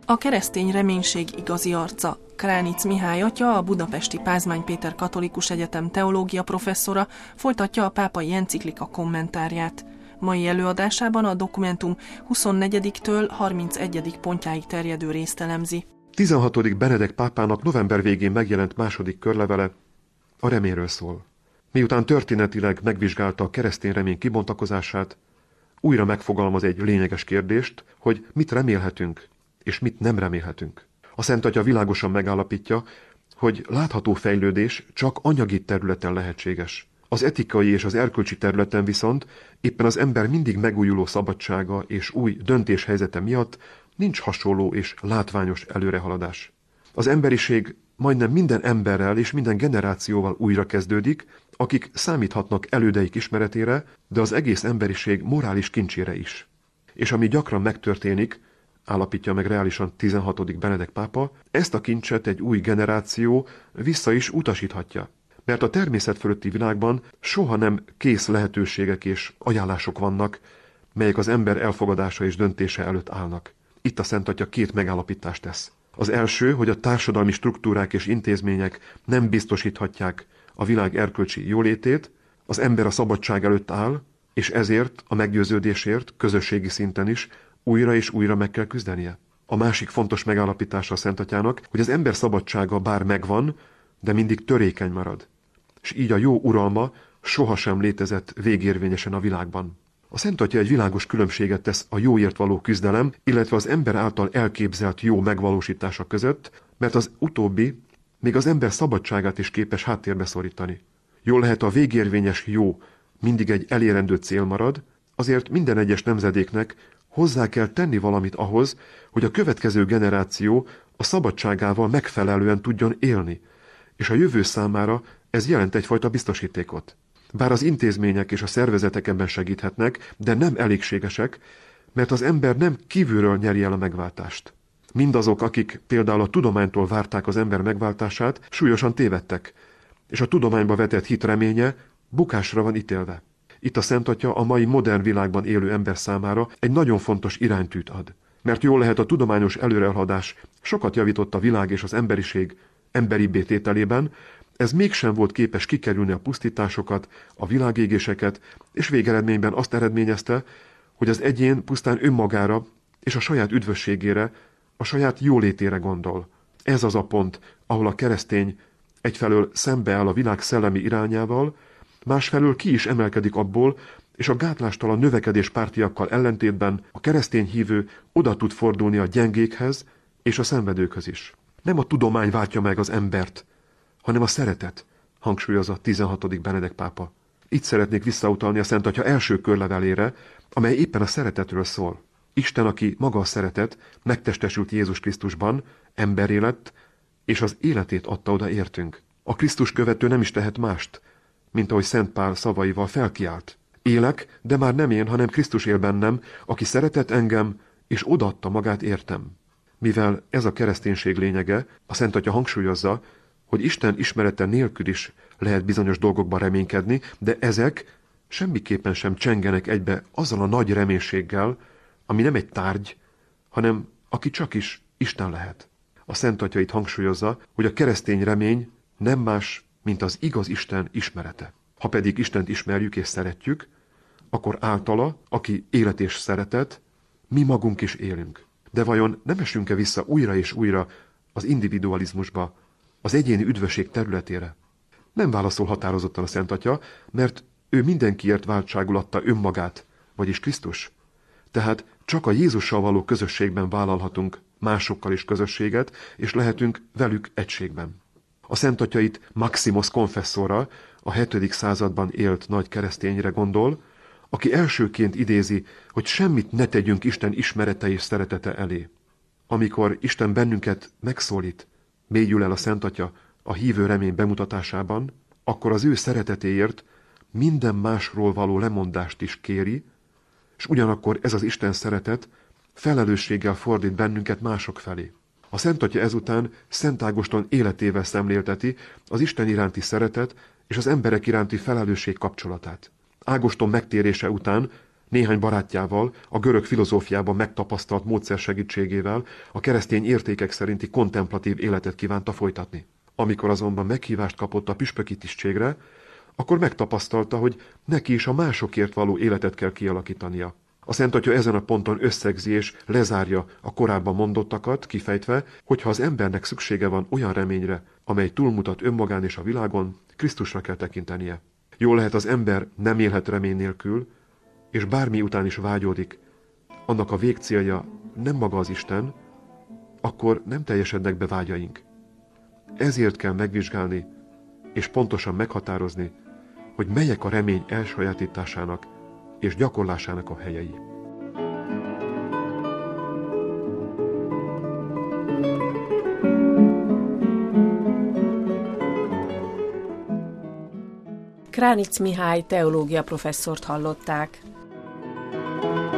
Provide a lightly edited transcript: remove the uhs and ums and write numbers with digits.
A keresztény reménység igazi arca. Kránic Mihály atya, a budapesti Pázmány Péter Katolikus Egyetem teológia professzora folytatja a pápai enciklika kommentárját. Mai előadásában a dokumentum 24-től 31. pontjáig terjedő részt elemzi. 16. Benedek pápának november végén megjelent második körlevele a reményről szól. Miután történetileg megvizsgálta a keresztény remény kibontakozását, újra megfogalmaz egy lényeges kérdést, hogy mit remélhetünk, és mit nem remélhetünk. A Szent Atya világosan megállapítja, hogy látható fejlődés csak anyagi területen lehetséges. Az etikai és az erkölcsi területen viszont éppen az ember mindig megújuló szabadsága és új döntéshelyzete miatt nincs hasonló és látványos előrehaladás. Az emberiség majdnem minden emberrel és minden generációval újra kezdődik, akik számíthatnak elődeik ismeretére, de az egész emberiség morális kincsére is. És ami gyakran megtörténik, állapítja meg reálisan 16. Benedek pápa, ezt a kincset egy új generáció vissza is utasíthatja. Mert a természet fölötti világban soha nem kész lehetőségek és ajánlások vannak, melyek az ember elfogadása és döntése előtt állnak. Itt a Szent Atya két megállapítást tesz. Az első, hogy a társadalmi struktúrák és intézmények nem biztosíthatják a világ erkölcsi jólétét, az ember a szabadság előtt áll, és ezért a meggyőződésért közösségi szinten is újra és újra meg kell küzdenie. A másik fontos megállapítása a Szent Atyának, hogy az ember szabadsága bár megvan, de mindig törékeny marad. És így a jó uralma sohasem létezett végérvényesen a világban. A Szent Atya egy világos különbséget tesz a jóért való küzdelem, illetve az ember által elképzelt jó megvalósítása között, mert az utóbbi még az ember szabadságát is képes háttérbe szorítani. Jól lehet, a végérvényes jó mindig egy elérendő cél marad, azért minden egyes nemzedéknek hozzá kell tenni valamit ahhoz, hogy a következő generáció a szabadságával megfelelően tudjon élni, és a jövő számára ez jelent egyfajta biztosítékot. Bár az intézmények és a szervezetek ebben segíthetnek, de nem elégségesek, mert az ember nem kívülről nyeri el a megváltást. Mindazok, akik például a tudománytól várták az ember megváltását, súlyosan tévedtek, és a tudományba vetett hit reménye bukásra van ítélve. Itt a Szent Atya a mai modern világban élő ember számára egy nagyon fontos iránytűt ad. Mert jól lehet, a tudományos előrehaladás sokat javított a világ és az emberiség emberibbé tételében, ez mégsem volt képes kikerülni a pusztításokat, a világégéseket, és végeredményben azt eredményezte, hogy az egyén pusztán önmagára és a saját üdvösségére, a saját jólétére gondol. Ez az a pont, ahol a keresztény egyfelől szembeáll a világ szellemi irányával, másfelől ki is emelkedik abból, és a gátlástalan növekedés pártiakkal ellentétben a keresztény hívő oda tud fordulni a gyengékhez és a szenvedőkhöz is. Nem a tudomány váltja meg az embert, hanem a szeretet, hangsúlyozza 16. Benedek pápa. Itt szeretnék visszautalni a Szent Atya első körlevelére, amely éppen a szeretetről szól. Isten, aki maga a szeretet, megtestesült Jézus Krisztusban, emberré lett, és az életét adta oda értünk. A Krisztus követő nem is tehet mást, mint ahogy Szent Pál szavaival felkiált. Élek, de már nem én, hanem Krisztus él bennem, aki szeretett engem, és odaadta magát értem. Mivel ez a kereszténység lényege, a Szent Atya hangsúlyozza, hogy Isten ismerete nélkül is lehet bizonyos dolgokban reménykedni, de ezek semmiképpen sem csengenek egybe azzal a nagy reménységgel, ami nem egy tárgy, hanem aki csak is Isten lehet. A Szent Atya itt hangsúlyozza, hogy a keresztény remény nem más, mint az igaz Isten ismerete. Ha pedig Istent ismerjük és szeretjük, akkor általa, aki élet és szeretet, mi magunk is élünk. De vajon nem esünk-e vissza újra és újra az individualizmusba, az egyéni üdvösség területére? Nem válaszol határozottan a Szent Atya, mert ő mindenkiért váltságul adta önmagát, vagyis Krisztus. Tehát csak a Jézussal való közösségben vállalhatunk másokkal is közösséget, és lehetünk velük egységben. A Szent Atya itt Maximus Confessorra, a 7. században élt nagy keresztényre gondol, aki elsőként idézi, hogy semmit ne tegyünk Isten ismerete és szeretete elé. Amikor Isten bennünket megszólít, mélyül el a Szent Atya a hívő remény bemutatásában, akkor az ő szeretetéért minden másról való lemondást is kéri, és ugyanakkor ez az Isten szeretet felelősséggel fordít bennünket mások felé. A Szent Atya ezután Szent Ágoston életével szemlélteti az Isten iránti szeretet és az emberek iránti felelősség kapcsolatát. Ágoston megtérése után Néhány barátjával a görög filozófiában megtapasztalt módszer segítségével a keresztény értékek szerinti kontemplatív életet kívánta folytatni. Amikor azonban meghívást kapott a püspöki tisztségre, akkor megtapasztalta, hogy neki is a másokért való életet kell kialakítania. A Szent Atya ezen a ponton összegzi és lezárja a korábban mondottakat, kifejtve, hogy ha az embernek szüksége van olyan reményre, amely túlmutat önmagán és a világon, Krisztusra kell tekintenie. Jól lehet, az ember nem élhet remény nélkül, és bármi után is vágyódik, annak a végcélja nem maga az Isten, akkor nem teljesednek be vágyaink. Ezért kell megvizsgálni, és pontosan meghatározni, hogy melyek a remény elsajátításának és gyakorlásának a helyei. Kránitz Mihály teológia professzort hallották.